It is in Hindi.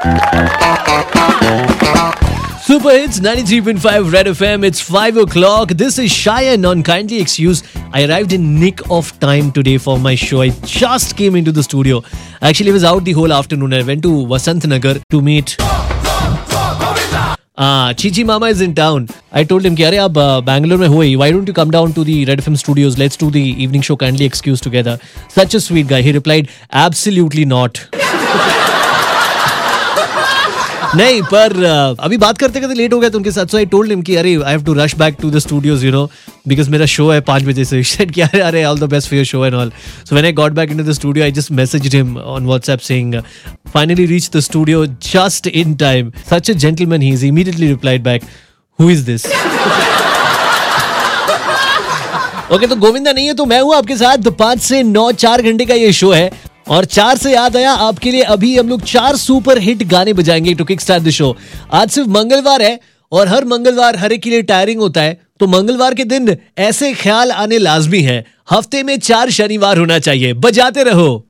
Super Hits 93.5 Red FM. It's 5 o'clock. This is Shayan on Kindly Excuse. I arrived in nick of time today for my show. I just came into the studio. Actually, I was out the whole afternoon. I went to Vasant Nagar to meet Chichi Mama is in town. I told him कि अरे आप Bangalore में हो ही. Why don't you come down to the Red FM studios? Let's do the evening show Kindly Excuse together. Such a sweet guy. He replied, absolutely not. नहीं पर अभी बात करते करते लेट हो गया तो उनके साथ. सो आई टोल्ड हिम कि अरे I have to rush back to the studios, you know, because मेरा शो है 5 बजे से. सेड कि अरे all the best for your show and all. So when I got back into the studio I just messaged him on WhatsApp saying finally reach the studio just in time. Such a gentleman he is. Immediately replied back, who is this? Okay, तो गोविंदा नहीं है तो मैं हूं आपके साथ. 5 से 9 4 घंटे का ये शो है. और 4 से याद आया आपके लिए, अभी हम लोग 4 सुपर हिट गाने बजाएंगे to kick start the show. आज सिर्फ मंगलवार है और हर मंगलवार हर एक के लिए टायरिंग होता है, तो मंगलवार के दिन ऐसे ख्याल आने लाजमी है. हफ्ते में 4 शनिवार होना चाहिए. बजाते रहो.